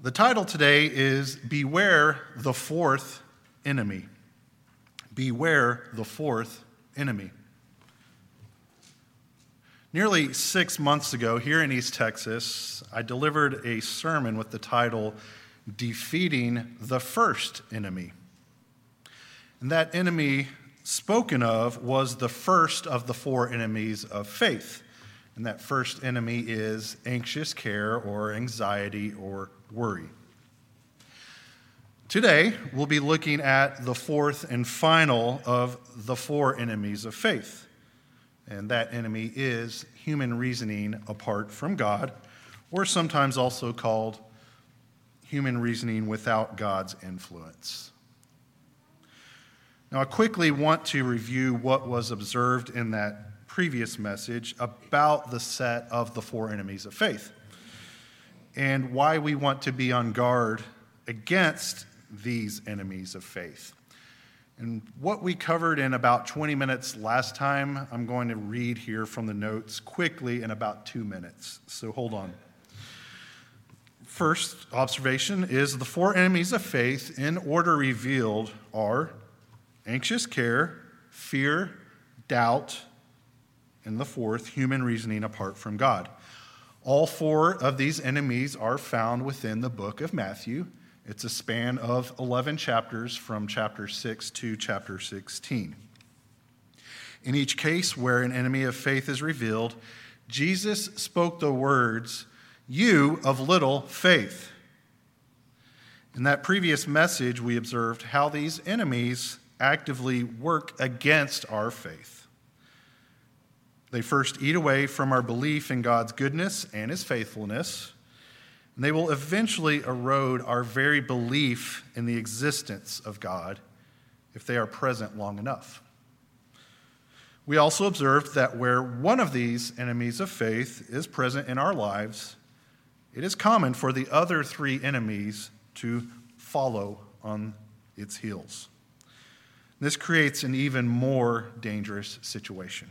The title today is Beware the Fourth Enemy. Beware the Fourth Enemy. Nearly 6 months ago, here in East Texas, I delivered a sermon with the title, Defeating the First Enemy. And that enemy spoken of was the first of the four enemies of faith. And that first enemy is anxious care or anxiety or worry. Today, we'll be looking at the fourth and final of the four enemies of faith. And that enemy is human reasoning apart from God, or sometimes also called human reasoning without God's influence. Now, I quickly want to review what was observed in that previous message about the set of the four enemies of faith and why we want to be on guard against these enemies of faith. And what we covered in about 20 minutes last time, I'm going to read here from the notes quickly in about 2 minutes. So hold on. First observation is the four enemies of faith in order revealed are anxious care, fear, doubt, and the fourth, human reasoning apart from God. All four of these enemies are found within the book of Matthew. It's a span of 11 chapters from chapter 6 to chapter 16. In each case where an enemy of faith is revealed, Jesus spoke the words, "You of little faith." In that previous message, we observed how these enemies actively work against our faith. They first eat away from our belief in God's goodness and his faithfulness, and they will eventually erode our very belief in the existence of God if they are present long enough. We also observed that where one of these enemies of faith is present in our lives, it is common for the other three enemies to follow on its heels. This creates an even more dangerous situation.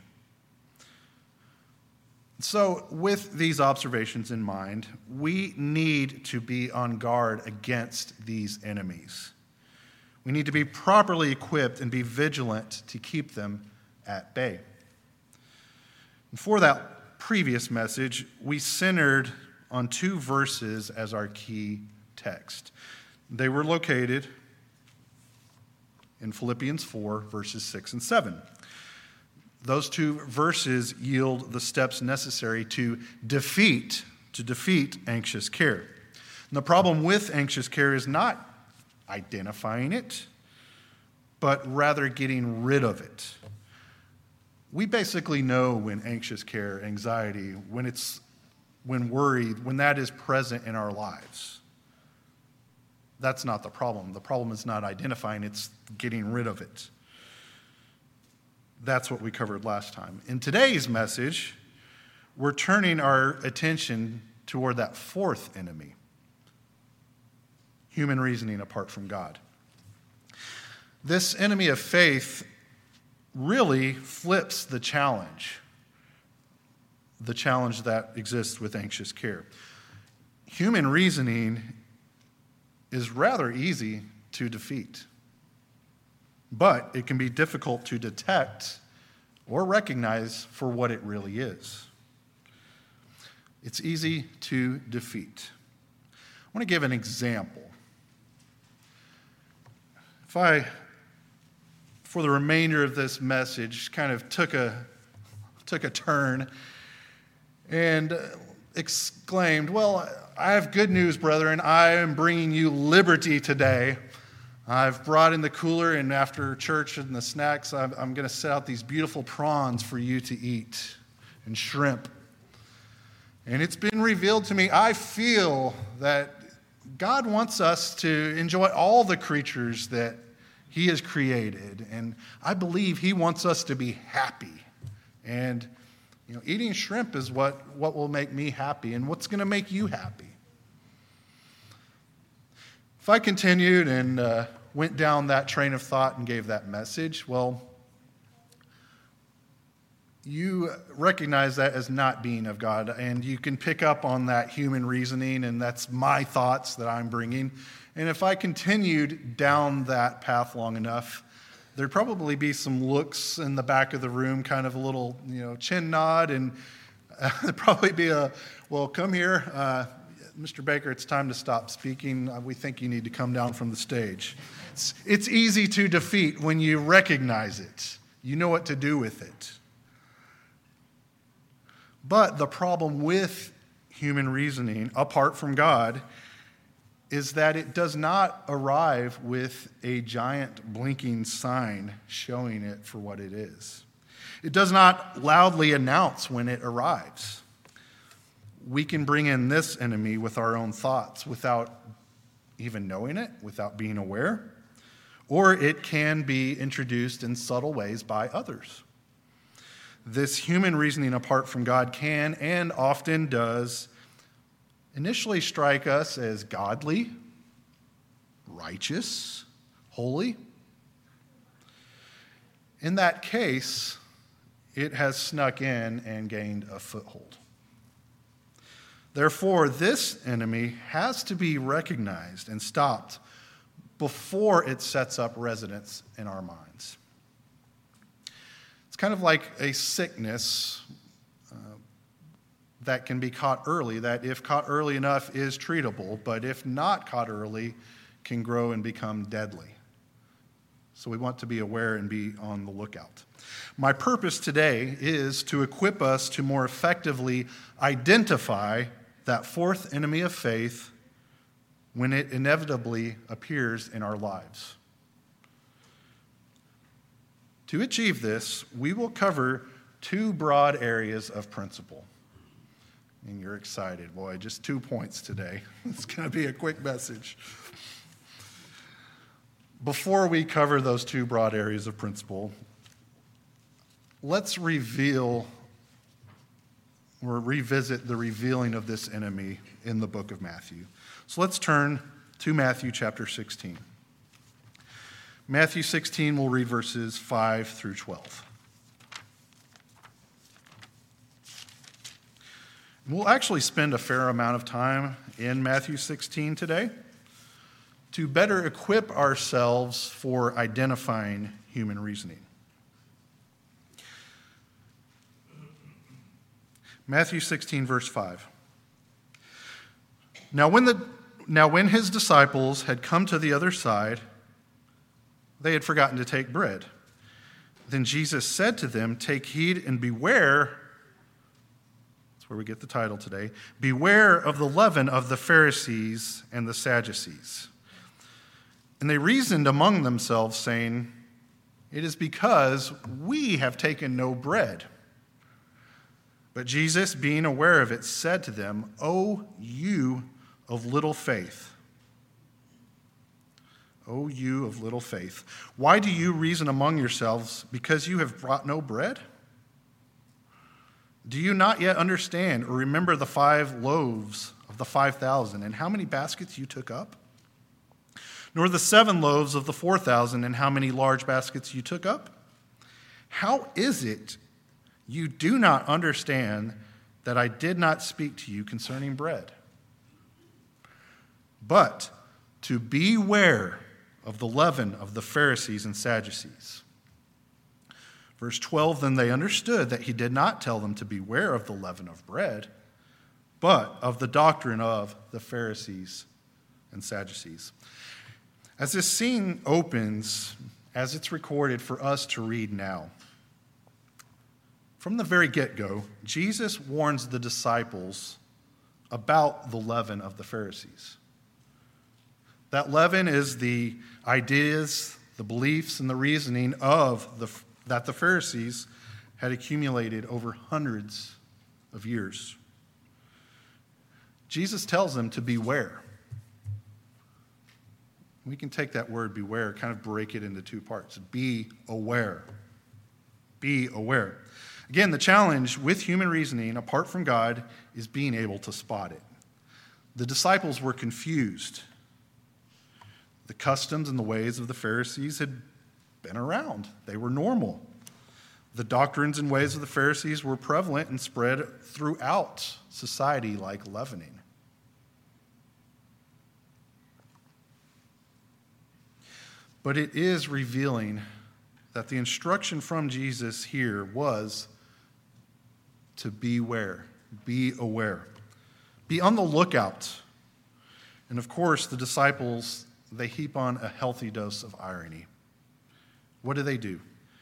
So, with these observations in mind, we need to be on guard against these enemies. We need to be properly equipped and be vigilant to keep them at bay. And for that previous message, we centered on 2 verses as our key text. They were located in Philippians 4, verses 6 and 7. Those 2 verses yield the steps necessary to defeat anxious care. And the problem with anxious care is not identifying it, but rather getting rid of it. We basically know when anxious care, anxiety, when worried, when that is present in our lives. That's not the problem. The problem is not identifying, it's getting rid of it. That's what we covered last time. In today's message, we're turning our attention toward that fourth enemy, human reasoning apart from God. This enemy of faith really flips the challenge that exists with anxious care. Human reasoning is rather easy to defeat, but it can be difficult to detect or recognize for what it really is. It's easy to defeat. I want to give an example. If I, for the remainder of this message, kind of took a turn and exclaimed, "Well, I have good news, brethren. I am bringing you liberty today. I've brought in the cooler, and after church and the snacks, I'm going to set out these beautiful prawns for you to eat and shrimp. And it's been revealed to me, I feel that God wants us to enjoy all the creatures that he has created. And I believe he wants us to be happy. And eating shrimp is what will make me happy and what's going to make you happy." If I continued and went down that train of thought and gave that message, well, you recognize that as not being of God, and you can pick up on that human reasoning, and that's my thoughts that I'm bringing. And if I continued down that path long enough, there'd probably be some looks in the back of the room, kind of a little, chin nod, and there'd probably be well, come here, Mr. Baker, it's time to stop speaking. We think you need to come down from the stage. It's easy to defeat when you recognize it. You know what to do with it. But the problem with human reasoning, apart from God, is that it does not arrive with a giant blinking sign showing it for what it is. It does not loudly announce when it arrives. We can bring in this enemy with our own thoughts without even knowing it, without being aware, or it can be introduced in subtle ways by others. This human reasoning apart from God can and often does initially strike us as godly, righteous, holy. In that case, it has snuck in and gained a foothold. Therefore, this enemy has to be recognized and stopped before it sets up residence in our minds. It's kind of like a sickness that can be caught early, that if caught early enough is treatable, but if not caught early, can grow and become deadly. So we want to be aware and be on the lookout. My purpose today is to equip us to more effectively identify that fourth enemy of faith when it inevitably appears in our lives. To achieve this, we will cover two broad areas of principle. And you're excited, boy, just 2 points today. It's going to be a quick message. Before we cover those two broad areas of principle, let's revisit the revealing of this enemy in the book of Matthew. So let's turn to Matthew chapter 16. Matthew 16, we'll read verses 5 through 12. We'll actually spend a fair amount of time in Matthew 16 today to better equip ourselves for identifying human reasoning. Matthew 16, verse 5. Now when his disciples had come to the other side, they had forgotten to take bread. Then Jesus said to them, "Take heed and beware," that's where we get the title today, "beware of the leaven of the Pharisees and the Sadducees." And they reasoned among themselves, saying, "It is because we have taken no bread." But Jesus, being aware of it, said to them, "O you of little faith, O you of little faith, why do you reason among yourselves because you have brought no bread? Do you not yet understand or remember the 5 loaves of the 5,000 and how many baskets you took up? Nor the 7 loaves of the 4,000 and how many large baskets you took up? How is it you do not understand that I did not speak to you concerning bread? But to beware of the leaven of the Pharisees and Sadducees." Verse 12, then they understood that he did not tell them to beware of the leaven of bread, but of the doctrine of the Pharisees and Sadducees. As this scene opens, as it's recorded for us to read now, from the very get-go, Jesus warns the disciples about the leaven of the Pharisees. That leaven is the ideas, the beliefs, and the reasoning that the Pharisees had accumulated over hundreds of years. Jesus tells them to beware. We can take that word beware, kind of break it into 2 parts. Be aware. Be aware. Again, the challenge with human reasoning, apart from God, is being able to spot it. The disciples were confused. The customs and the ways of the Pharisees had been around. They were normal. The doctrines and ways of the Pharisees were prevalent and spread throughout society like leavening. But it is revealing that the instruction from Jesus here was to beware, be aware, be on the lookout. And of course, the disciples, they heap on a healthy dose of irony. What do?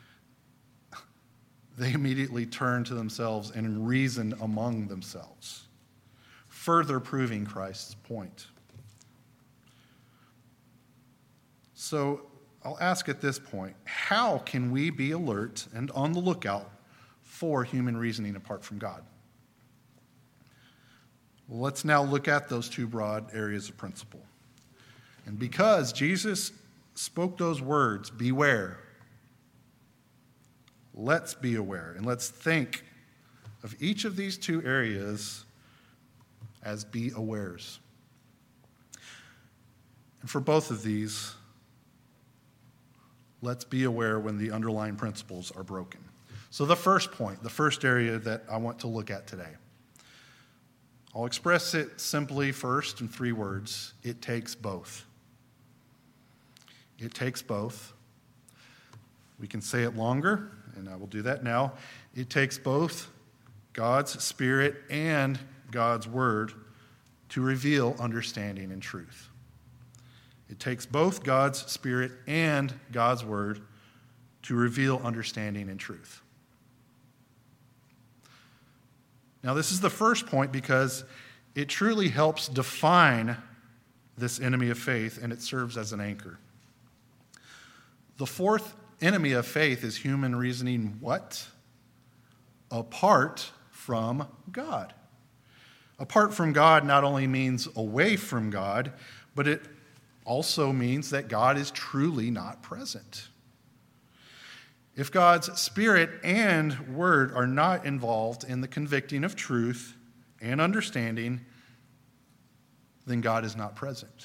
They immediately turn to themselves and reason among themselves, further proving Christ's point. So I'll ask at this point, how can we be alert and on the lookout for human reasoning apart from God? Well, let's now look at those two broad areas of principle. And because Jesus spoke those words, beware, let's be aware, and let's think of each of these two areas as be awares. And for both of these, let's be aware when the underlying principles are broken. So the first point, the first area that I want to look at today, I'll express it simply first in 3 words. It takes both. It takes both. We can say it longer, and I will do that now. It takes both God's Spirit and God's Word to reveal understanding and truth. It takes both God's Spirit and God's Word to reveal understanding and truth. Now, this is the first point because it truly helps define this enemy of faith, and it serves as an anchor. The fourth enemy of faith is human reasoning what? Apart from God. Apart from God not only means away from God, but it also means that God is truly not present. If God's Spirit and Word are not involved in the convicting of truth and understanding, then God is not present.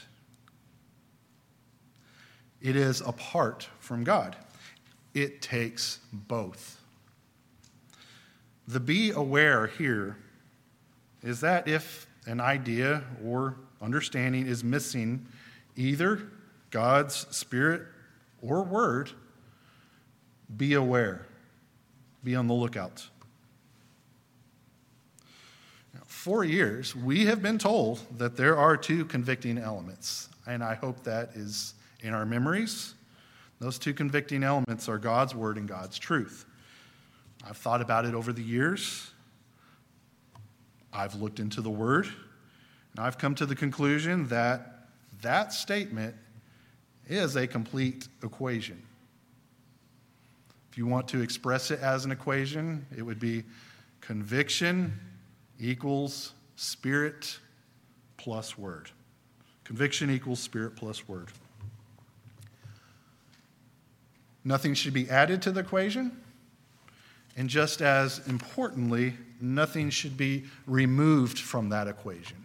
It is apart from God. It takes both. The be aware here is that if an idea or understanding is missing either God's Spirit or Word, be aware. Be on the lookout. Now, for years, we have been told that there are 2 convicting elements, and I hope that is in our memories. Those 2 convicting elements are God's Word and God's truth. I've thought about it over the years. I've looked into the Word, and I've come to the conclusion that that statement is a complete equation. If you want to express it as an equation, it would be conviction equals Spirit plus Word. Conviction equals Spirit plus Word. Nothing should be added to the equation, and just as importantly, nothing should be removed from that equation.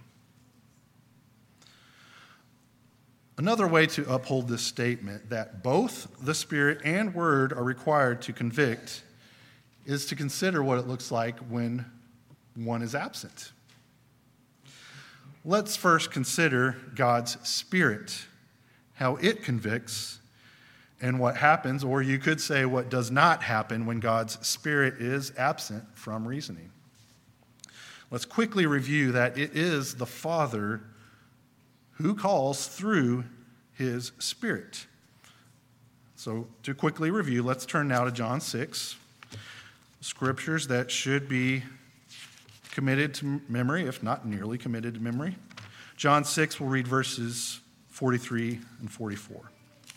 Another way to uphold this statement that both the Spirit and Word are required to convict is to consider what it looks like when one is absent. Let's first consider God's Spirit, how it convicts, and what happens, or you could say what does not happen when God's Spirit is absent from reasoning. Let's quickly review that it is the Father who calls through his Spirit. So to quickly review, let's turn now to John 6, scriptures that should be committed to memory, if not nearly committed to memory. John 6, we'll read verses 43 and 44. At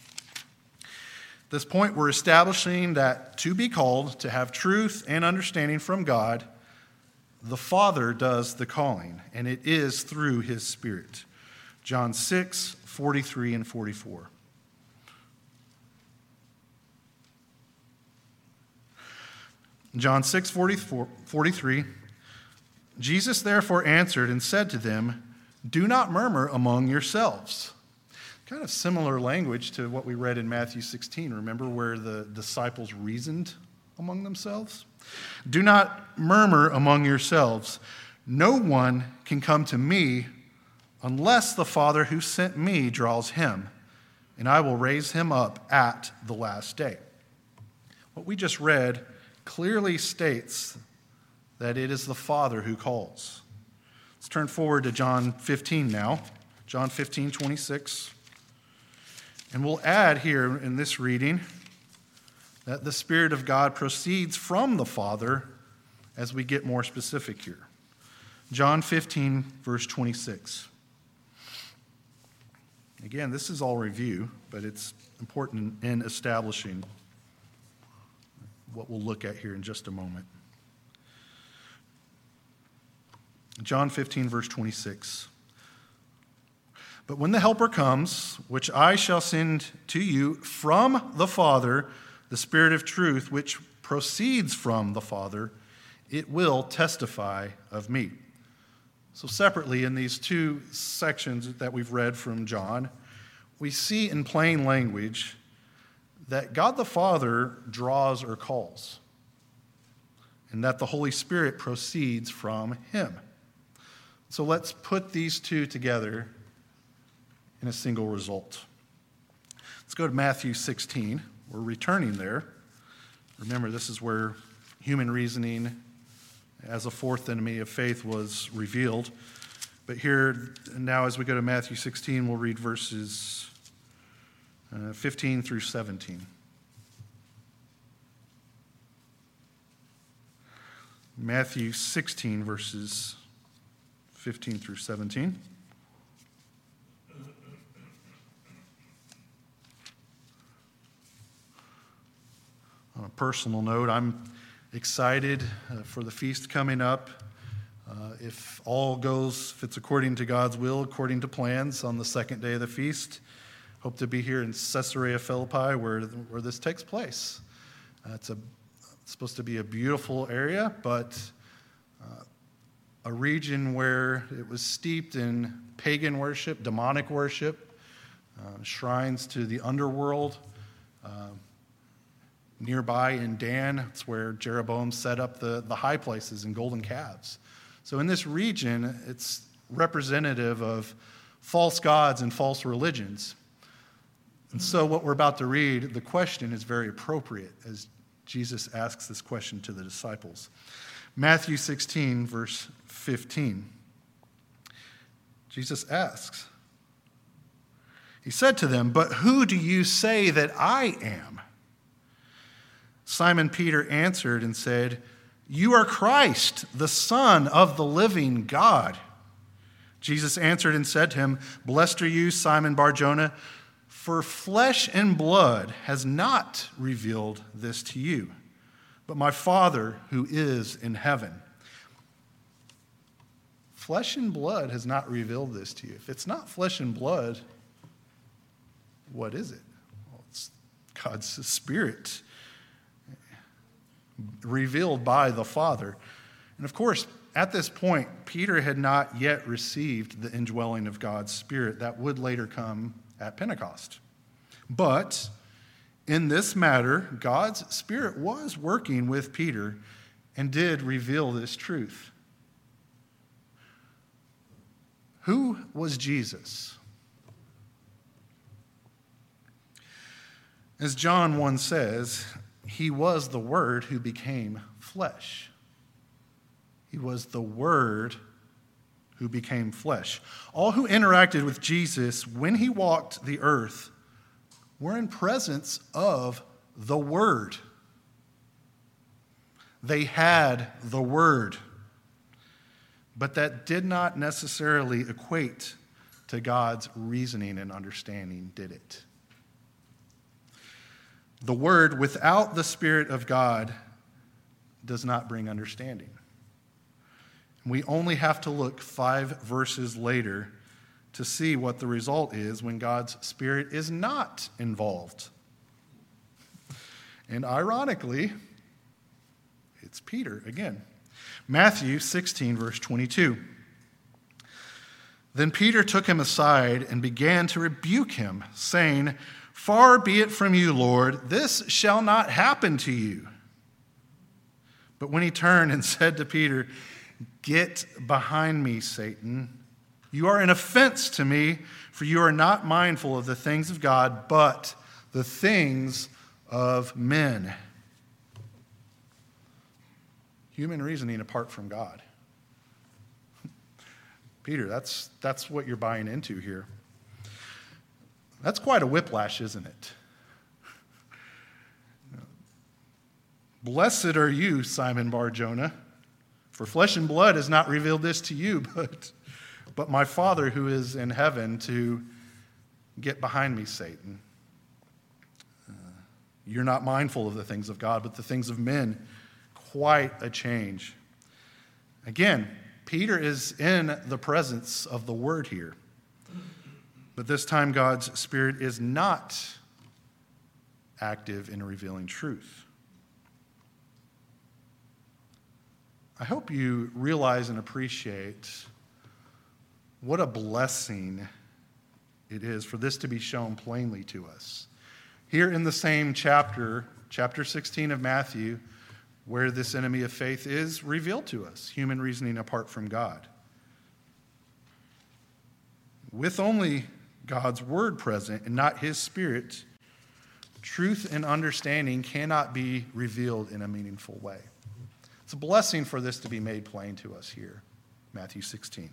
this point, we're establishing that to be called, to have truth and understanding from God, the Father does the calling, and it is through his Spirit. John 6, 43 and 44. John 6, 43. Jesus therefore answered and said to them, "Do not murmur among yourselves." Kind of similar language to what we read in Matthew 16. Remember where the disciples reasoned among themselves? Do not murmur among yourselves. No one can come to me unless the Father who sent me draws him, and I will raise him up at the last day. What we just read clearly states that it is the Father who calls. Let's turn forward to John 15 now. John 15:26. And we'll add here in this reading that the Spirit of God proceeds from the Father as we get more specific here. John 15, verse 26. Again, this is all review, but it's important in establishing what we'll look at here in just a moment. John 15, verse 26. But when the Helper comes, which I shall send to you from the Father, the Spirit of truth, which proceeds from the Father, it will testify of me. So separately, in these two sections that we've read from John, we see in plain language that God the Father draws or calls, and that the Holy Spirit proceeds from him. So let's put these two together in a single result. Let's go to Matthew 16. We're returning there. Remember, this is where human reasoning as a fourth enemy of faith was revealed. But here, now as we go to Matthew 16, we'll read verses 15 through 17. Matthew 16, verses 15 through 17. On a personal note, I'm excited for the feast coming up. If all goes, if it's according to God's will, according to plans, on the second day of the feast, hope to be here in Caesarea Philippi where this takes place. It's supposed to be a beautiful area, but a region where it was steeped in pagan worship, demonic worship, shrines to the underworld. Nearby in Dan, it's where Jeroboam set up the high places and golden calves. So in this region, it's representative of false gods and false religions. And so what we're about to read, the question is very appropriate as Jesus asks this question to the disciples. Matthew 16, verse 15. Jesus asks, he said to them, "But who do you say that I am?" Simon Peter answered and said, "You are Christ, the Son of the living God." Jesus answered and said to him, "Blessed are you, Simon Bar-Jonah, for flesh and blood has not revealed this to you, but my Father who is in heaven." Flesh and blood has not revealed this to you. If it's not flesh and blood, what is it? Well, it's God's Spirit revealed by the Father. And of course, at this point, Peter had not yet received the indwelling of God's Spirit that would later come at Pentecost. But in this matter, God's Spirit was working with Peter and did reveal this truth. Who was Jesus? As John 1 says, he was the Word who became flesh. He was the Word who became flesh. All who interacted with Jesus when he walked the earth were in presence of the Word. They had the Word, but that did not necessarily equate to God's reasoning and understanding, did it? The Word without the Spirit of God does not bring understanding. We only have to look 5 verses later to see what the result is when God's Spirit is not involved. And ironically, it's Peter again. Matthew 16, verse 22. Then Peter took him aside and began to rebuke him, saying, "Far be it from you, Lord, this shall not happen to you." But when he turned and said to Peter, "Get behind me, Satan. You are an offense to me, for you are not mindful of the things of God, but the things of men." Human reasoning apart from God. Peter, that's what you're buying into here. That's quite a whiplash, isn't it? Blessed are you, Simon Bar-Jonah, for flesh and blood has not revealed this to you, but my Father who is in heaven. To get behind me, Satan. You're not mindful of the things of God, but the things of men. Quite a change. Again, Peter is in the presence of the Word here. But this time God's Spirit is not active in revealing truth. I hope you realize and appreciate what a blessing it is for this to be shown plainly to us. Here in the same chapter 16 of Matthew, where this enemy of faith is revealed to us, human reasoning apart from God. With only God's word present and not his Spirit, truth and understanding cannot be revealed in a meaningful way. It's a blessing for this to be made plain to us here, Matthew 16.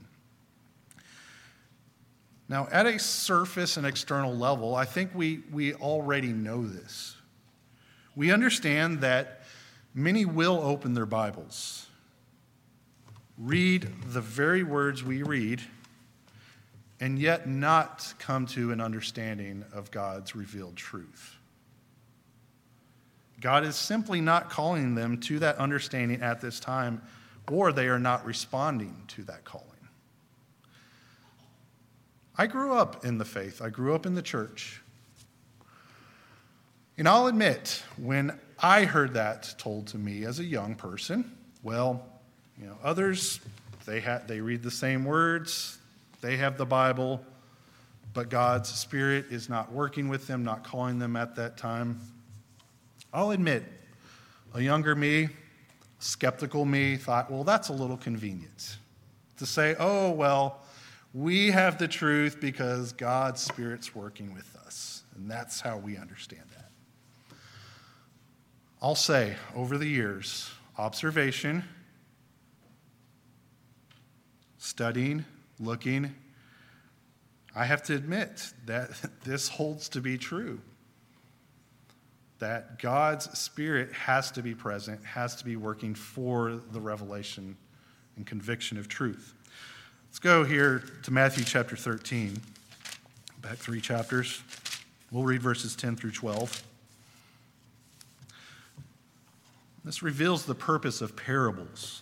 Now, at a surface and external level, I think we already know this. We understand that many will open their Bibles, read the very words we read, and yet not come to an understanding of God's revealed truth. God is simply not calling them to that understanding at this time, or they are not responding to that calling. I grew up in the faith. I grew up in the church. And I'll admit, when I heard that told to me as a young person, well, others, they read the same words, they have the Bible, but God's Spirit is not working with them, not calling them at that time. I'll admit, a younger me, skeptical me, thought, well, that's a little convenient to say, oh, well, we have the truth because God's Spirit's working with us, and that's how we understand that. I'll say, over the years, observation, studying, looking, I have to admit that this holds to be true. That God's Spirit has to be present, has to be working for the revelation and conviction of truth. Let's go here to Matthew chapter 13, back 3 chapters. We'll read verses 10 through 12. This reveals the purpose of parables.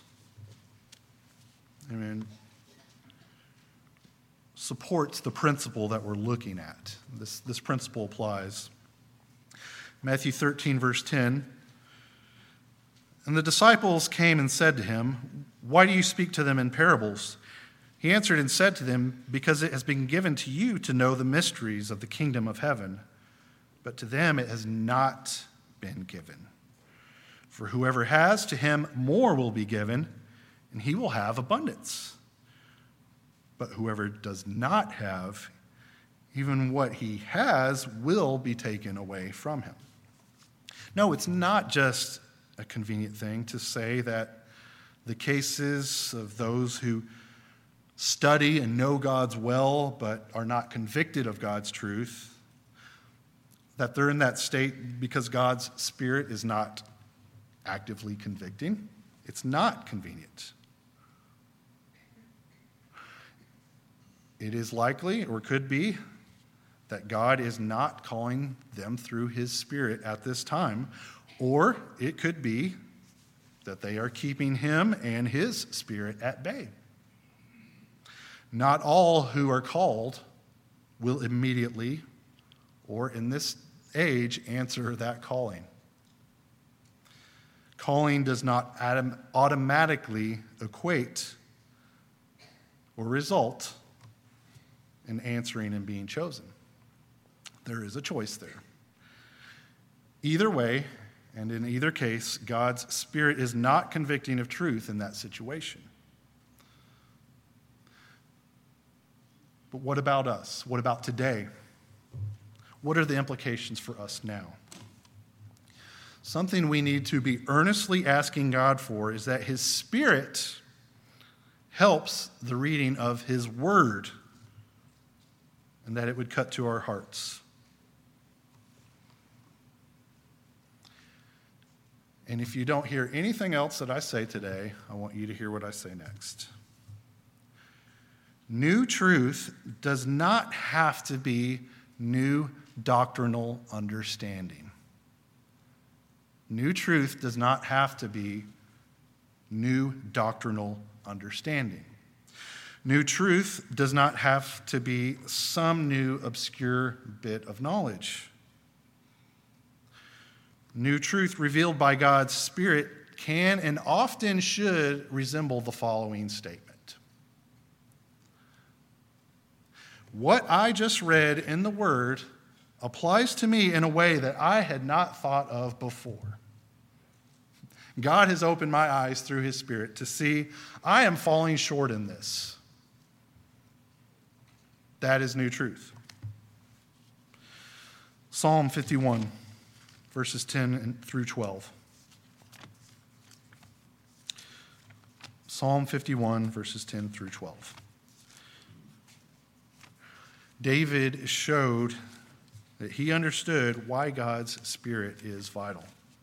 Supports the principle that we're looking at. This principle applies. Matthew 13, verse 10. And the disciples came and said to him, "Why do you speak to them in parables?" He answered and said to them, "Because it has been given to you to know the mysteries of the kingdom of heaven, but to them it has not been given. For whoever has, to him more will be given, and he will have abundance. But whoever does not have, even what he has will be taken away from him." No, it's not just a convenient thing to say that the cases of those who study and know God's well but are not convicted of God's truth, that they're in that state because God's Spirit is not actively convicting. It's not convenient. It is likely, or could be, that God is not calling them through his Spirit at this time, or it could be that they are keeping him and his Spirit at bay. Not all who are called will immediately, or in this age, answer that calling. Calling does not automatically equate or result in answering and being chosen. There is a choice there. Either way, And in either case, God's Spirit is not convicting of truth in that situation. But what about us? What about today? What are the implications for us now? Something we need to be earnestly asking God for is that His Spirit helps the reading of His Word, and that it would cut to our hearts. And if you don't hear anything else that I say today, I want you to hear what I say next. New truth does not have to be new doctrinal understanding. New truth does not have to be new doctrinal understanding. New truth does not have to be some new obscure bit of knowledge. New truth revealed by God's Spirit can and often should resemble the following statement. What I just read in the Word applies to me in a way that I had not thought of before. God has opened my eyes through His Spirit to see I am falling short in this. That is new truth. Psalm 51, verses 10 through 12. Psalm 51, verses 10 through 12. David showed that he understood why God's Spirit is vital.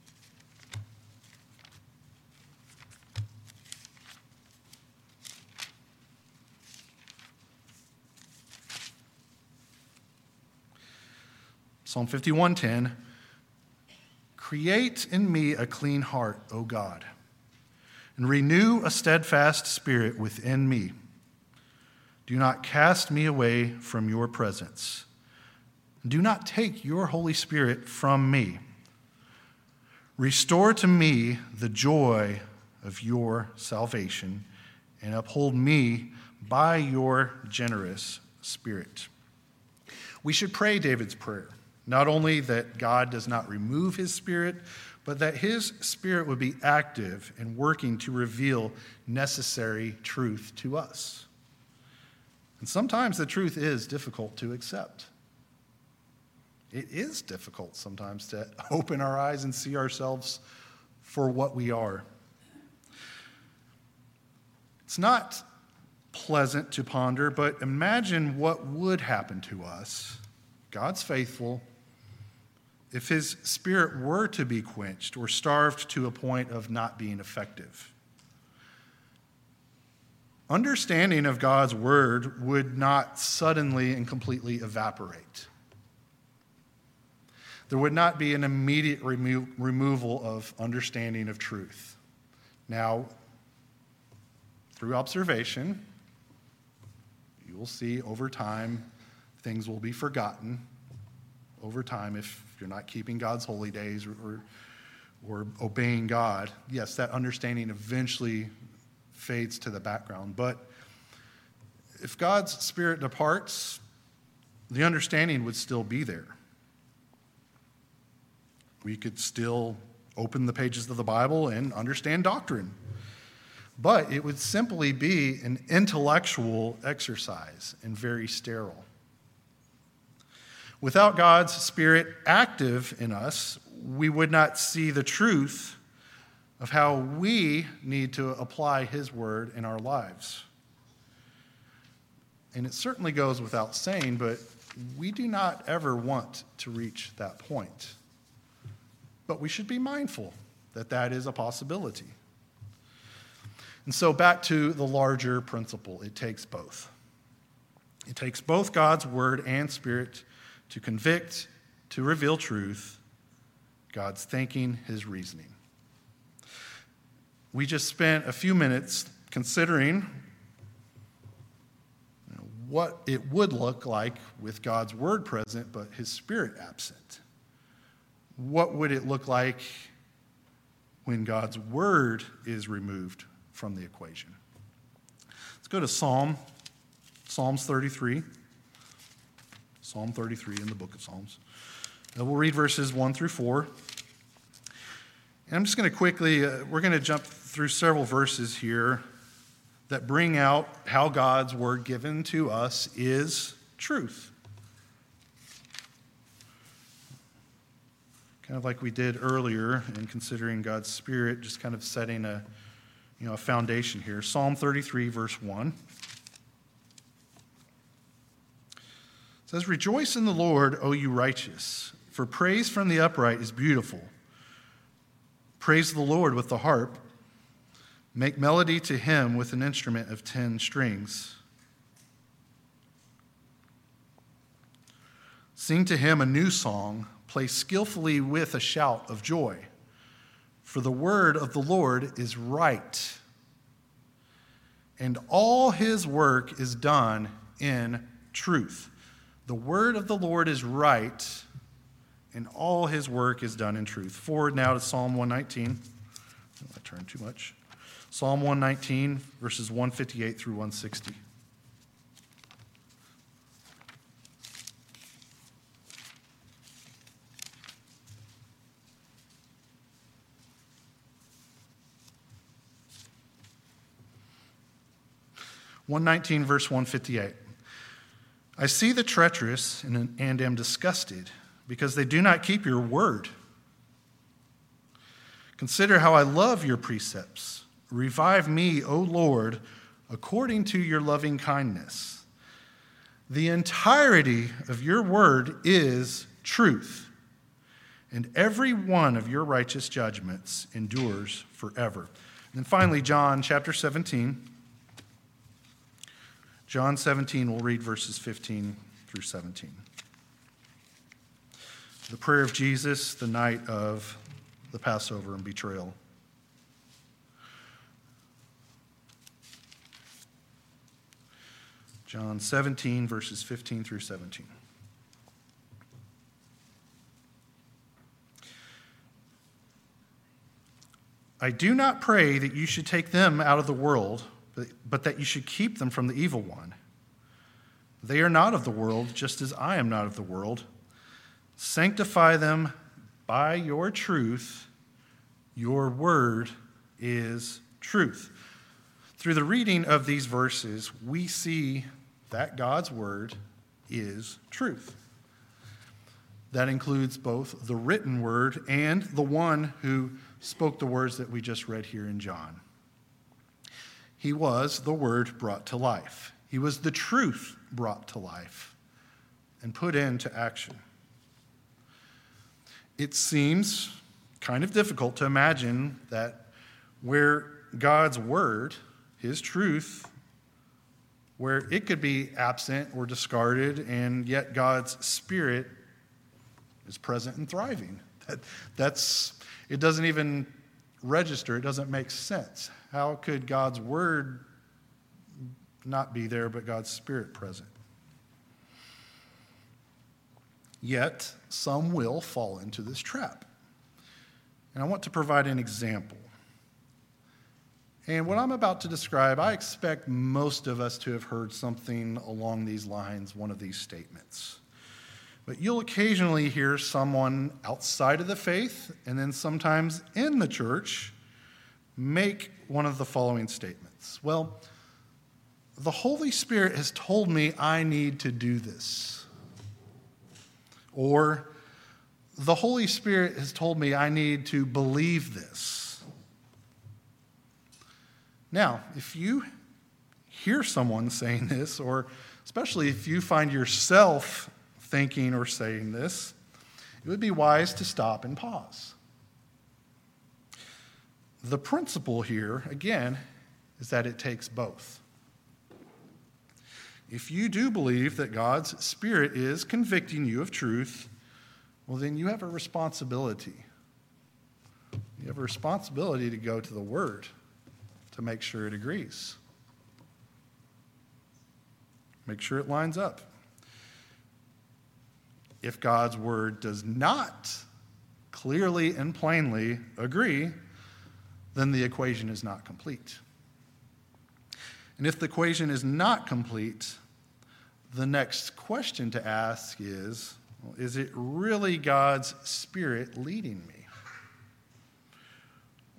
Psalm 51:10, create in me a clean heart, O God, and renew a steadfast spirit within me. Do not cast me away from your presence. Do not take your Holy Spirit from me. Restore to me the joy of your salvation and uphold me by your generous spirit. We should pray David's prayer. Not only that God does not remove His Spirit, but that His Spirit would be active and working to reveal necessary truth to us. And sometimes the truth is difficult to accept. It is difficult sometimes to open our eyes and see ourselves for what we are. It's not pleasant to ponder, but imagine what would happen to us, God's faithful, if His Spirit were to be quenched or starved to a point of not being effective. Understanding of God's Word would not suddenly and completely evaporate. There would not be an immediate removal of understanding of truth. Now, through observation, you will see over time things will be forgotten. Over time, if you're not keeping God's holy days or obeying God, yes, that understanding eventually fades to the background. But if God's Spirit departs, the understanding would still be there. We could still open the pages of the Bible and understand doctrine. But it would simply be an intellectual exercise and very sterile. Without God's Spirit active in us, we would not see the truth of how we need to apply His Word in our lives. And it certainly goes without saying, but we do not ever want to reach that point. But we should be mindful that that is a possibility. And so back to the larger principle, it takes both. It takes both God's Word and Spirit to convict, to reveal truth, God's thinking, His reasoning. We just spent a few minutes considering what it would look like with God's Word present, but His Spirit absent. What would it look like when God's Word is removed from the equation? Let's go to Psalms 33. Psalm 33 in the book of Psalms. And we'll read verses 1 through 4. And I'm just going to quickly, we're going to jump through several verses here that bring out how God's word given to us is truth. Kind of like we did earlier in considering God's Spirit, just kind of setting a foundation here. Psalm 33, verse 1. It says, "Rejoice in the Lord, O you righteous, for praise from the upright is beautiful. Praise the Lord with the harp. Make melody to him with an instrument of 10 strings. Sing to him a new song. Play skillfully with a shout of joy. For the word of the Lord is right, and all his work is done in truth." The word of the Lord is right, and all his work is done in truth. Forward now to Psalm 119. I turned too much. Psalm 119, verses 158 through 160. Verse 158. "I see the treacherous and am disgusted, because they do not keep your word. Consider how I love your precepts. Revive me, O Lord, according to your loving kindness. The entirety of your word is truth, and every one of your righteous judgments endures forever." And then finally, John chapter 17. John 17, we'll read verses 15 through 17. The prayer of Jesus the night of the Passover and betrayal. John 17, verses 15 through 17. "I do not pray that you should take them out of the world, but that you should keep them from the evil one. They are not of the world, just as I am not of the world. Sanctify them by your truth. Your word is truth." Through the reading of these verses, we see that God's word is truth. That includes both the written word and the one who spoke the words that we just read here in John. He was the word brought to life. He was the truth brought to life and put into action. It seems kind of difficult to imagine that where God's word, his truth, where it could be absent or discarded, and yet God's Spirit is present and thriving. It doesn't even register. It doesn't make sense. How could God's word not be there, but God's Spirit present? Yet, some will fall into this trap. And I want to provide an example. And what I'm about to describe, I expect most of us to have heard something along these lines, one of these statements. But you'll occasionally hear someone outside of the faith, and then sometimes in the church, make one of the following statements. Well, the Holy Spirit has told me I need to do this. Or, the Holy Spirit has told me I need to believe this. Now, if you hear someone saying this, or especially if you find yourself thinking or saying this, it would be wise to stop and pause. The principle here, again, is that it takes both. If you do believe that God's Spirit is convicting you of truth, well, then you have a responsibility. You have a responsibility to go to the Word to make sure it agrees. Make sure it lines up. If God's Word does not clearly and plainly agree, then the equation is not complete. And if the equation is not complete, the next question to ask is, well, is it really God's Spirit leading me?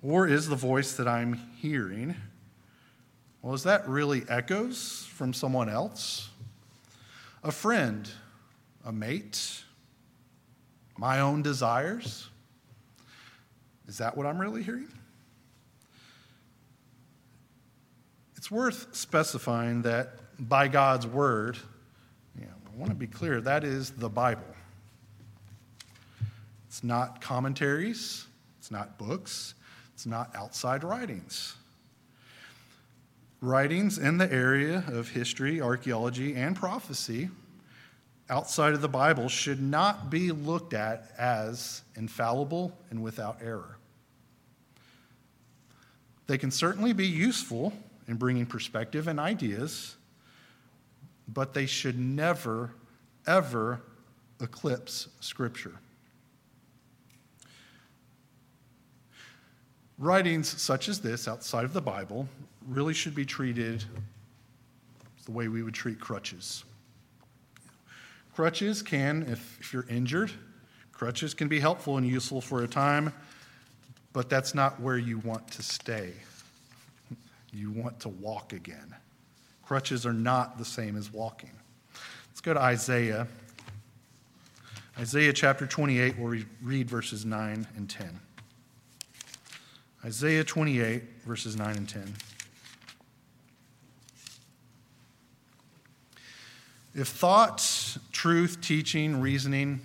Or is the voice that I'm hearing, well, is that really echoes from someone else? A friend, a mate, my own desires? Is that what I'm really hearing? It's worth specifying that by God's word, I want to be clear, that is the Bible. It's not commentaries, it's not books, it's not outside writings. Writings in the area of history, archaeology, and prophecy outside of the Bible should not be looked at as infallible and without error. They can certainly be useful in bringing perspective and ideas, but they should never, ever eclipse Scripture. Writings such as this outside of the Bible really should be treated the way we would treat crutches. Crutches can, if you're injured, crutches can be helpful and useful for a time, but that's not where you want to stay. You want to walk again. Crutches are not the same as walking. Let's go to Isaiah. Isaiah chapter 28, we'll read verses 9 and 10. Isaiah 28, verses 9 and 10. If thought, truth, teaching, reasoning,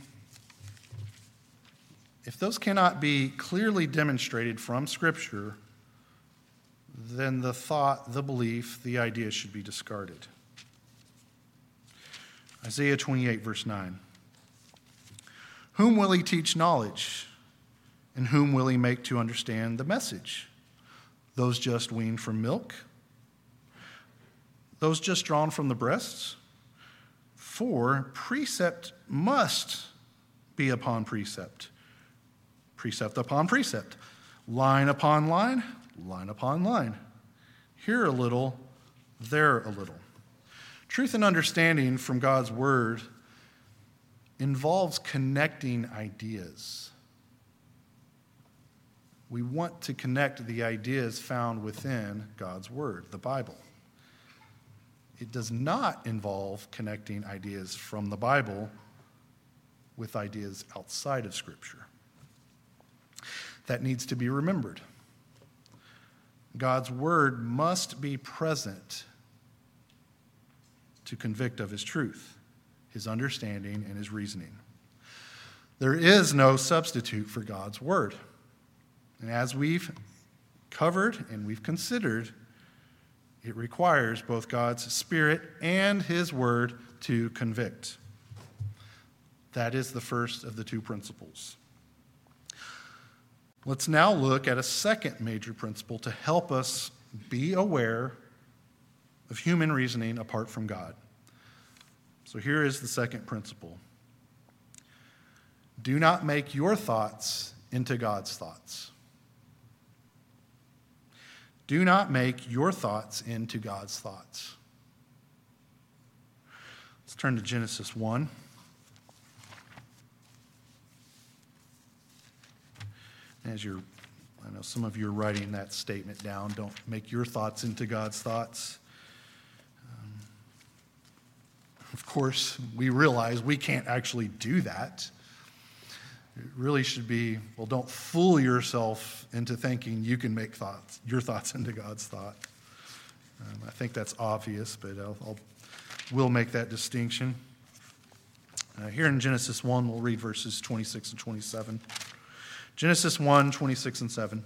if those cannot be clearly demonstrated from Scripture, then the thought, the belief, the idea should be discarded. Isaiah 28, verse 9. Whom will he teach knowledge? And whom will he make to understand the message? Those just weaned from milk? Those just drawn from the breasts? For precept must be upon precept, precept upon precept, line upon line, line upon line. Here a little, there a little. Truth and understanding from God's word involves connecting ideas. We want to connect the ideas found within God's word, the Bible. It does not involve connecting ideas from the Bible with ideas outside of Scripture. That needs to be remembered. God's word must be present to convict of his truth, his understanding, and his reasoning. There is no substitute for God's word. And as we've covered and we've considered, it requires both God's Spirit and his word to convict. That is the first of the two principles. Let's now look at a second major principle to help us be aware of human reasoning apart from God. So here is the second principle. Do not make your thoughts into God's thoughts. Do not make your thoughts into God's thoughts. Let's turn to Genesis 1. I know some of you are writing that statement down. Don't make your thoughts into God's thoughts. Of course, we realize we can't actually do that. It really should be, well, don't fool yourself into thinking you can make your thoughts into God's thought. I think that's obvious, but we'll make that distinction. Here in Genesis 1, we'll read verses 26 and 27. Genesis 1, 26 and 7.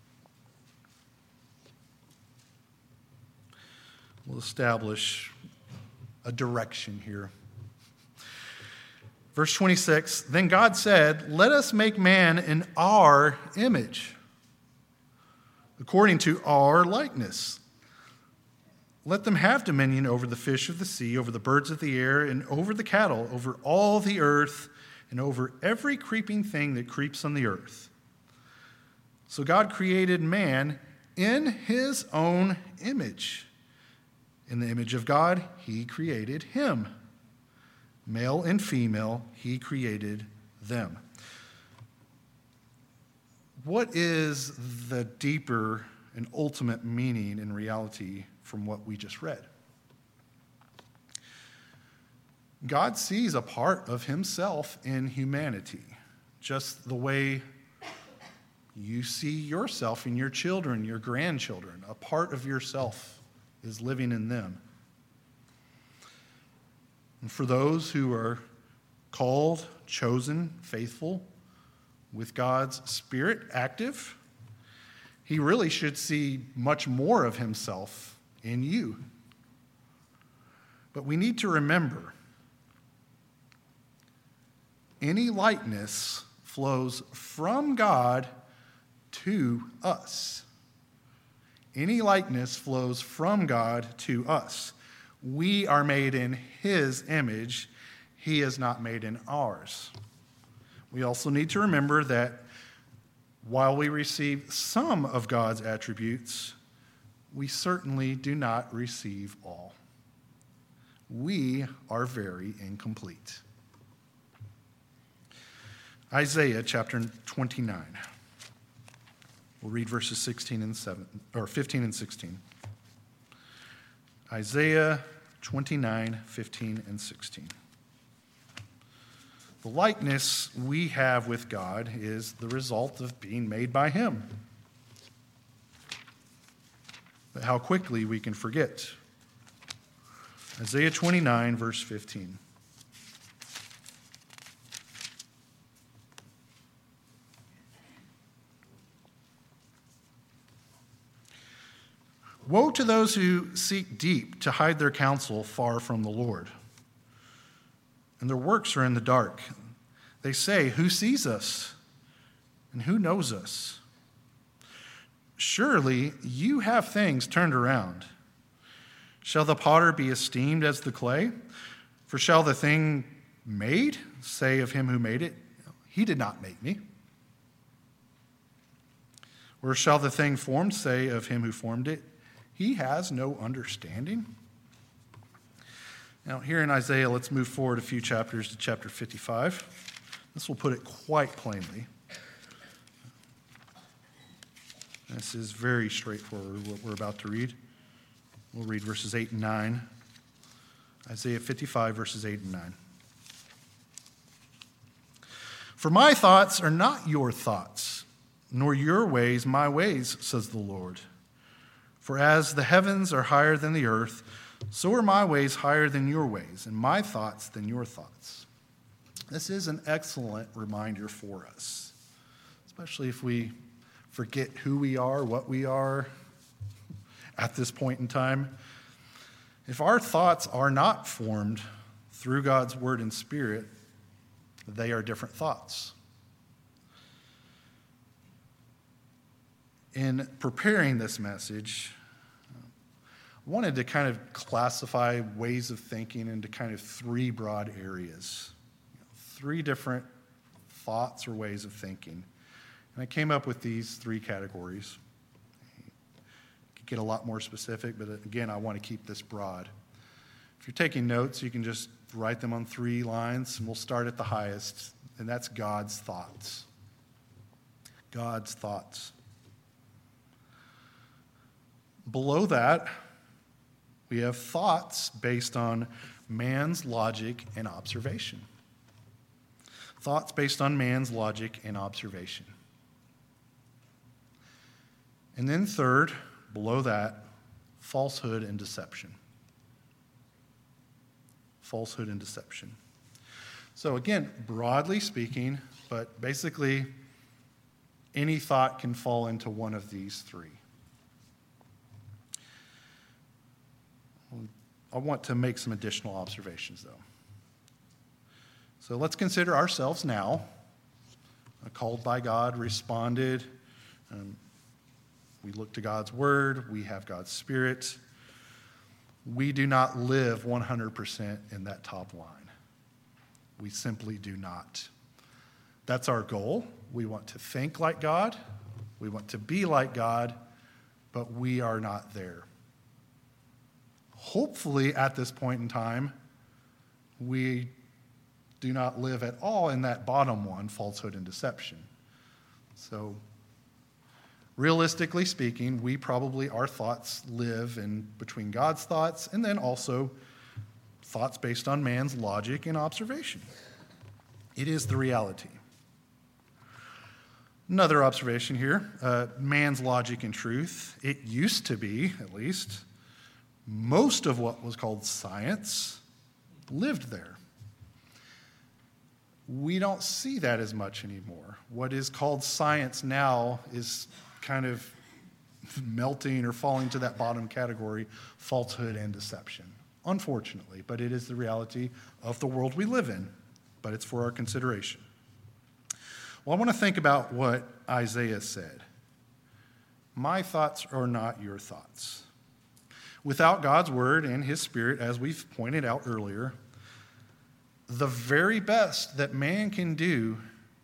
We'll establish a direction here. Verse 26, then God said, let us make man in our image, according to our likeness. Let them have dominion over the fish of the sea, over the birds of the air, and over the cattle, over all the earth, and over every creeping thing that creeps on the earth. So God created man in his own image. In the image of God, he created him. Male and female, he created them. what is the deeper and ultimate meaning and reality from what we just read? God sees a part of himself in humanity, just the way you see yourself in your children, your grandchildren. A part of yourself is living in them. And for those who are called, chosen, faithful, with God's Spirit active, he really should see much more of himself in you. But we need to remember, any likeness flows from God to us. Any likeness flows from God to us. We are made in his image. He is not made in ours. We also need to remember that while we receive some of God's attributes, we certainly do not receive all. We are very incomplete. Isaiah chapter 29. We'll read verses 15 and 16. Isaiah 29, 15 and 16. The likeness we have with God is the result of being made by him. But how quickly we can forget. Isaiah 29, verse 15. Woe to those who seek deep to hide their counsel far from the Lord. And their works are in the dark. They say, who sees us? And who knows us? Surely you have things turned around. Shall the potter be esteemed as the clay? For shall the thing made say of him who made it, he did not make me? Or shall the thing formed say of him who formed it, he has no understanding? Now, here in Isaiah, let's move forward a few chapters to chapter 55. This will put it quite plainly. This is very straightforward, what we're about to read. We'll read verses 8 and 9. Isaiah 55, verses 8 and 9. For my thoughts are not your thoughts, nor your ways my ways, says the Lord. For as the heavens are higher than the earth, so are my ways higher than your ways, and my thoughts than your thoughts. This is an excellent reminder for us, especially if we forget who we are, what we are at this point in time. If our thoughts are not formed through God's word and spirit, they are different thoughts. In preparing this message, I wanted to kind of classify ways of thinking into kind of three broad areas, three different thoughts or ways of thinking. And I came up with these three categories. I could get a lot more specific, but again, I want to keep this broad. If you're taking notes, you can just write them on 3 lines, and we'll start at the highest, and that's God's thoughts. God's thoughts. Below that, we have thoughts based on man's logic and observation. Thoughts based on man's logic and observation. And then third, below that, falsehood and deception. Falsehood and deception. So again, broadly speaking, but basically any thought can fall into one of these three. I want to make some additional observations, though. So let's consider ourselves now, called by God, responded. We look to God's word. We have God's spirit. We do not live 100% in that top line. We simply do not. That's our goal. We want to think like God. We want to be like God, but we are not there. Hopefully, at this point in time, we do not live at all in that bottom one, falsehood and deception. So realistically speaking, our thoughts live in between God's thoughts and then also thoughts based on man's logic and observation. It is the reality. Another observation here, man's logic and truth. It used to be, at least, most of what was called science lived there. We don't see that as much anymore. What is called science now is kind of melting or falling to that bottom category, falsehood and deception. Unfortunately, but it is the reality of the world we live in, but it's for our consideration. Well, I want to think about what Isaiah said. My thoughts are not your thoughts. Without God's word and his spirit, as we've pointed out earlier, the very best that man can do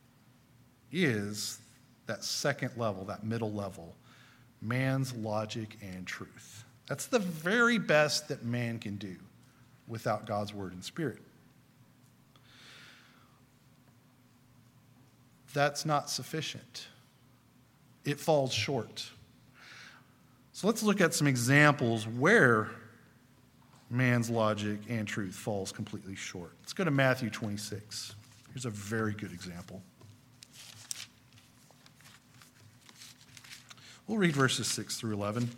is that second level, that middle level, man's logic and truth. That's the very best that man can do without God's word and spirit. That's not sufficient. It falls short. So let's look at some examples where man's logic and truth falls completely short. Let's go to Matthew 26. Here's a very good example. We'll read verses 6 through 11.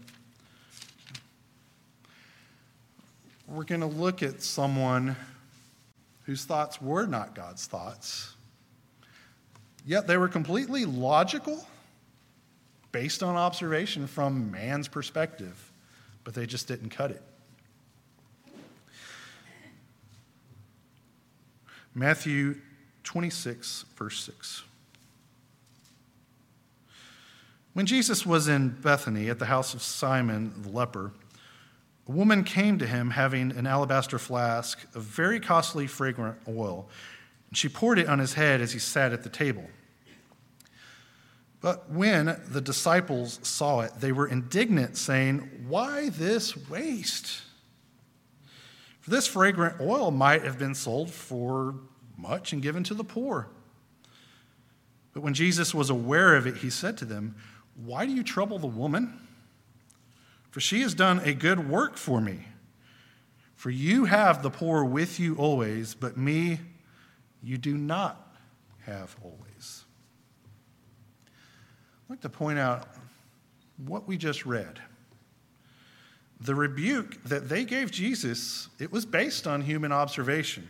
We're going to look at someone whose thoughts were not God's thoughts, yet they were completely logical, based on observation from man's perspective, but they just didn't cut it. Matthew 26, verse 6. When Jesus was in Bethany at the house of Simon the leper, a woman came to him having an alabaster flask of very costly fragrant oil, and she poured it on his head as he sat at the table. But when the disciples saw it, they were indignant, saying, "Why this waste? For this fragrant oil might have been sold for much and given to the poor." But when Jesus was aware of it, he said to them, "Why do you trouble the woman? For she has done a good work for me. For you have the poor with you always, but me you do not have always." I'd like to point out what we just read. The rebuke that they gave Jesus, it was based on human observation.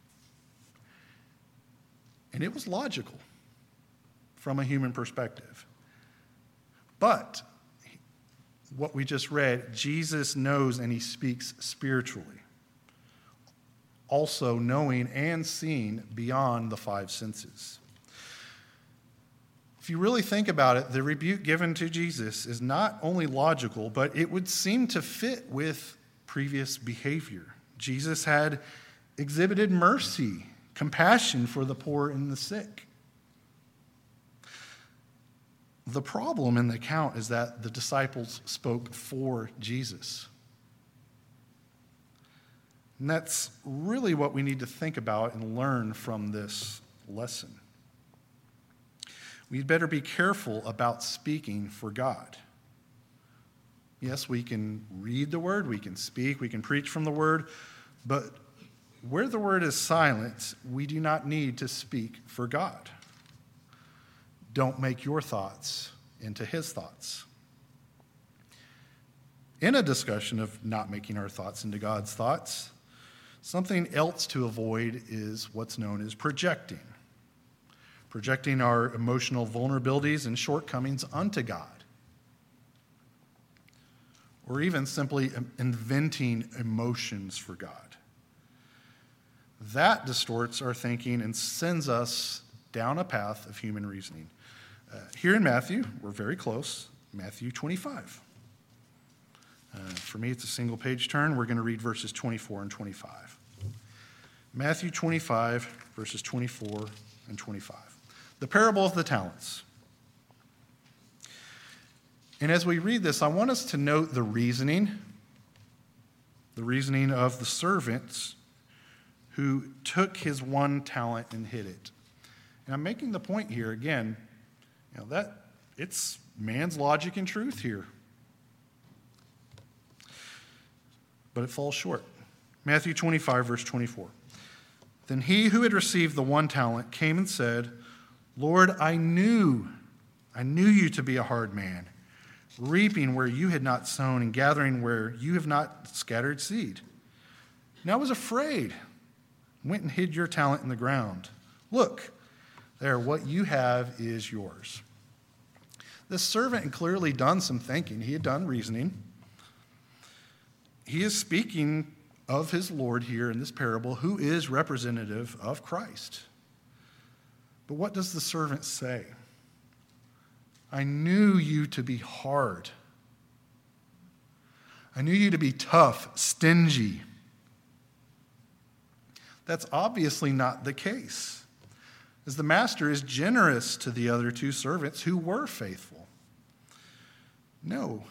And it was logical from a human perspective. But what we just read, Jesus knows and he speaks spiritually, also knowing and seeing beyond the five senses. If you really think about it, the rebuke given to Jesus is not only logical, but it would seem to fit with previous behavior. Jesus had exhibited mercy, compassion for the poor and the sick. The problem in the account is that the disciples spoke for Jesus. And that's really what we need to think about and learn from this lesson. We'd better be careful about speaking for God. Yes, we can read the word, we can speak, we can preach from the word, but where the word is silent, we do not need to speak for God. Don't make your thoughts into his thoughts. In a discussion of not making our thoughts into God's thoughts, something else to avoid is what's known as projecting. Projecting our emotional vulnerabilities and shortcomings onto God. Or even simply inventing emotions for God. That distorts our thinking and sends us down a path of human reasoning. Here in Matthew, we're very close, Matthew 25. For me, it's a single page turn. We're going to read verses 24 and 25. Matthew 25, verses 24 and 25. The parable of the talents. And as we read this, I want us to note the reasoning of the servants who took his one talent and hid it. And I'm making the point here again, that it's man's logic and truth here. But it falls short. Matthew 25, verse 24. Then he who had received the 1 talent came and said, Lord, I knew you to be a hard man, reaping where you had not sown and gathering where you have not scattered seed. And I was afraid, went and hid your talent in the ground. Look, there, what you have is yours. This servant had clearly done some thinking. He had done reasoning. He is speaking of his Lord here in this parable, who is representative of Christ. But what does the servant say? I knew you to be hard. I knew you to be tough, stingy. That's obviously not the case, as the master is generous to the other 2 servants who were faithful. No,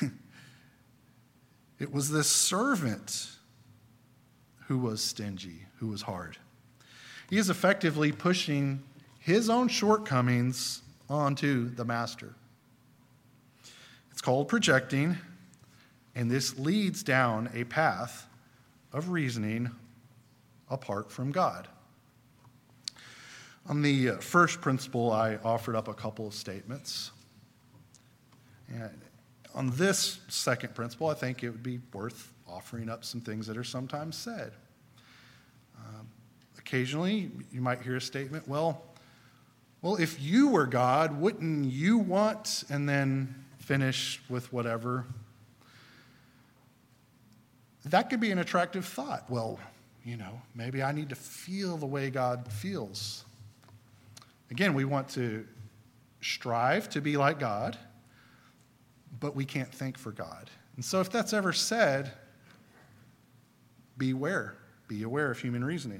it was this servant who was stingy, who was hard. He is effectively pushing his own shortcomings onto the master. It's called projecting, and this leads down a path of reasoning apart from God. On the first principle, I offered up a couple of statements. And on this second principle, I think it would be worth offering up some things that are sometimes said. Occasionally, you might hear a statement, well, if you were God, wouldn't you want, and then finish with whatever? That could be an attractive thought. Well, maybe I need to feel the way God feels. Again, we want to strive to be like God, but we can't think for God. And so if that's ever said, beware. Be aware of human reasoning.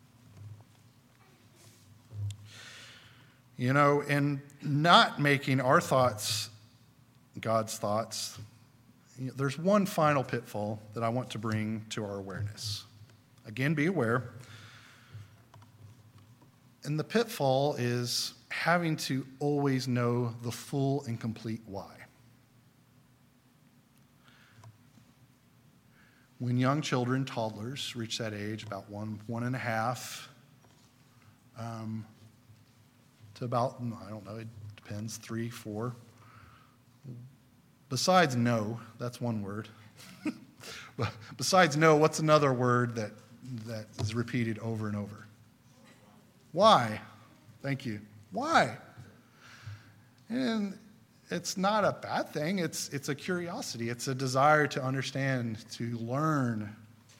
And not making our thoughts God's thoughts, there's one final pitfall that I want to bring to our awareness. Again, be aware. And the pitfall is having to always know the full and complete why. When young children, toddlers, reach that age, about one and a half, to about, I don't know, it depends, 3, 4. Besides no, that's one word. Besides no, what's another word that is repeated over and over? Why? Thank you. Why? And it's not a bad thing. It's a curiosity. It's a desire to understand, to learn.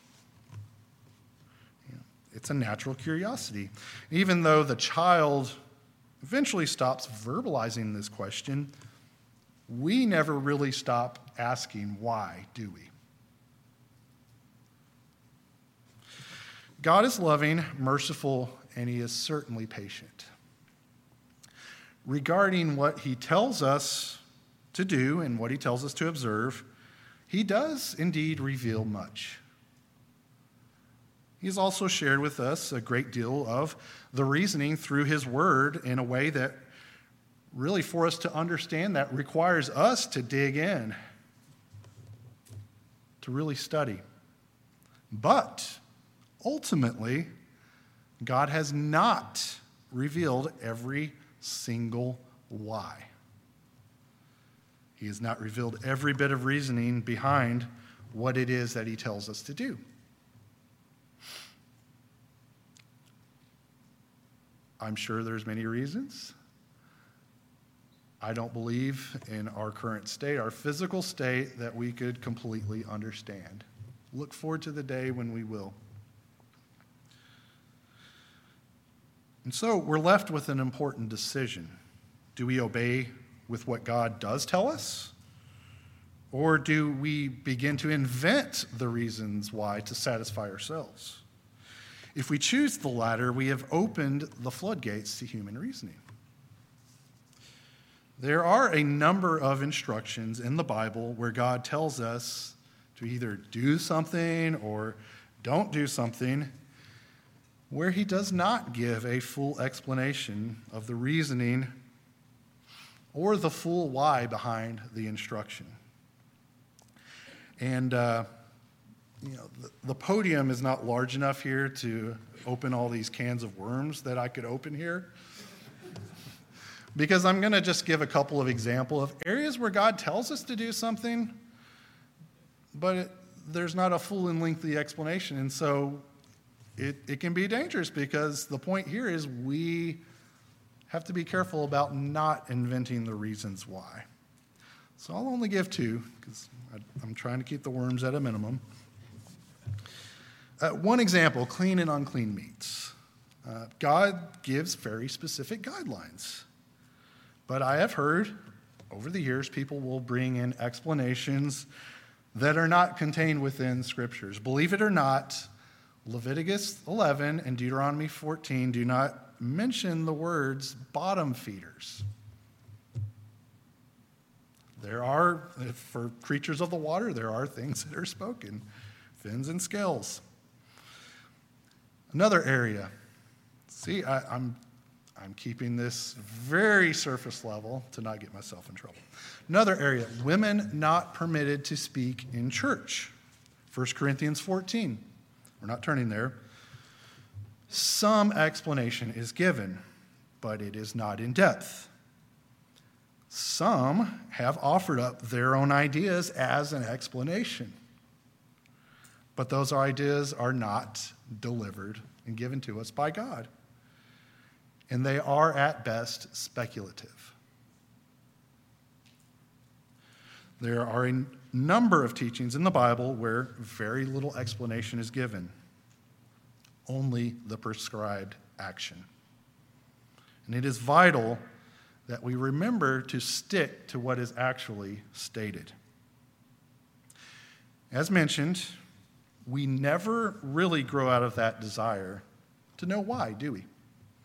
It's a natural curiosity. Even though the child eventually stops verbalizing this question, we never really stop asking why, do we? God is loving, merciful, and he is certainly patient. Regarding what he tells us to do and what he tells us to observe, he does indeed reveal much. He has also shared with us a great deal of the reasoning through his word in a way that really, for us to understand that, requires us to dig in, to really study. But ultimately, God has not revealed every single why. He has not revealed every bit of reasoning behind what it is that he tells us to do. I'm sure there's many reasons. I don't believe in our current state, our physical state, that we could completely understand. Look forward to the day when we will. And so we're left with an important decision. Do we obey with what God does tell us? Or do we begin to invent the reasons why to satisfy ourselves? If we choose the latter, we have opened the floodgates to human reasoning. There are a number of instructions in the Bible where God tells us to either do something or don't do something, where he does not give a full explanation of the reasoning or the full why behind the instruction. And the podium is not large enough here to open all these cans of worms that I could open here. Because I'm going to just give a couple of examples of areas where God tells us to do something, but there's not a full and lengthy explanation. And so it can be dangerous, because the point here is we have to be careful about not inventing the reasons why. So I'll only give two, because I'm trying to keep the worms at a minimum. One example, clean and unclean meats. God gives very specific guidelines. But I have heard over the years people will bring in explanations that are not contained within scriptures. Believe it or not, Leviticus 11 and Deuteronomy 14 do not mention the words bottom feeders. There are, for creatures of the water, there are things that are spoken, fins and scales. Another area. See, I'm keeping this very surface level to not get myself in trouble. Another area, women not permitted to speak in church. 1 Corinthians 14. We're not turning there. Some explanation is given, but it is not in depth. Some have offered up their own ideas as an explanation, but those ideas are not delivered and given to us by God. And they are at best speculative. There are a number of teachings in the Bible where very little explanation is given, only the prescribed action. And it is vital that we remember to stick to what is actually stated. As mentioned, we never really grow out of that desire to know why, do we?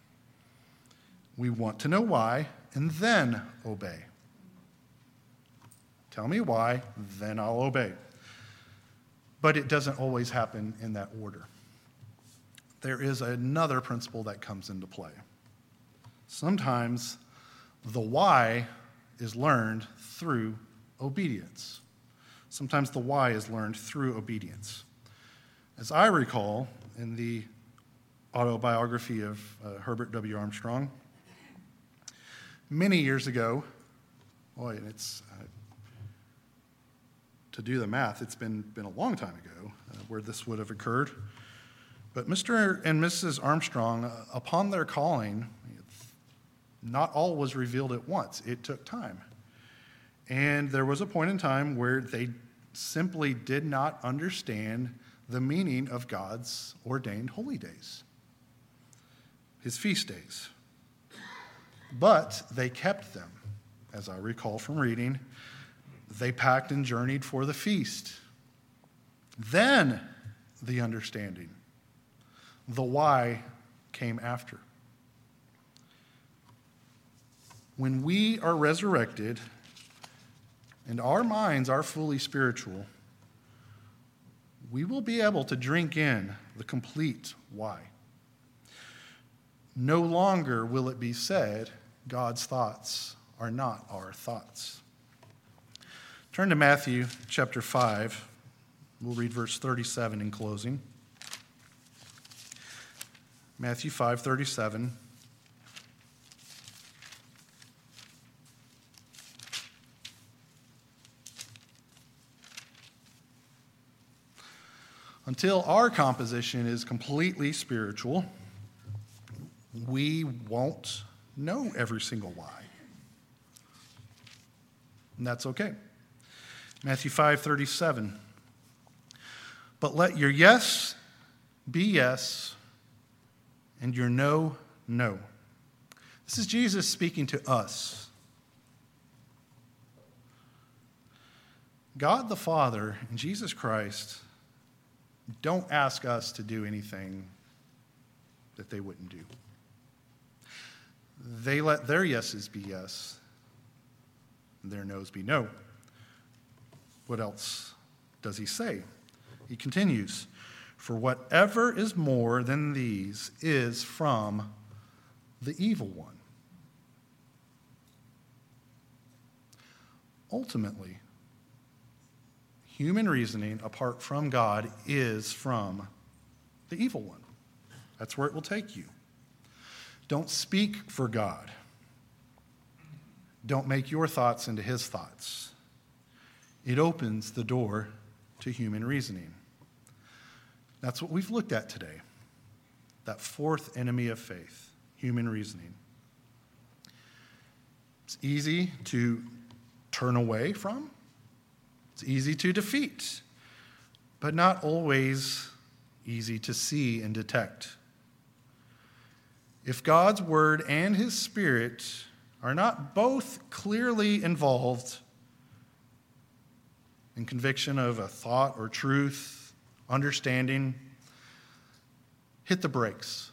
We want to know why and then obey. Tell me why, then I'll obey. But it doesn't always happen in that order. There is another principle that comes into play. Sometimes the why is learned through obedience. Sometimes the why is learned through obedience. As I recall, in the autobiography of Herbert W. Armstrong, many years ago, and it's to do the math, it's been a long time ago where this would have occurred. But Mr. and Mrs. Armstrong, upon their calling, not all was revealed at once. It took time. And there was a point in time where they simply did not understand the meaning of God's ordained holy days, his feast days. But they kept them, as I recall from reading. They packed and journeyed for the feast. Then the understanding, the why, came after. When we are resurrected and our minds are fully spiritual, we will be able to drink in the complete why. No longer will it be said, God's thoughts are not our thoughts. Turn to Matthew chapter 5. We'll read verse 37 in closing. Matthew 5:37. Until our composition is completely spiritual, we won't know every single why. And that's okay. Matthew 5:37. But let your yes be yes, and your no, no. This is Jesus speaking to us. God the Father and Jesus Christ don't ask us to do anything that they wouldn't do. They let their yeses be yes, and their no's be no. What else does he say? He continues, for whatever is more than these is from the evil one. ultimately, human reasoning apart from God is from the evil one. That's where it will take you. Don't speak for God. Don't make your thoughts into his thoughts. It opens the door to human reasoning. That's what we've looked at today. That fourth enemy of faith, human reasoning. It's easy to turn away from. It's easy to defeat, but not always easy to see and detect. If God's word and his Spirit are not both clearly involved in conviction of a thought or truth, understanding, hit the brakes.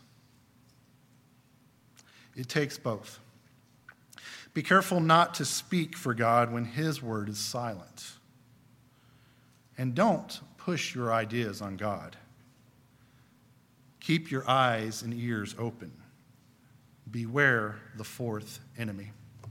It takes both. Be careful not to speak for God when his word is silent. And don't push your ideas on God. Keep your eyes and ears open. Beware the fourth enemy.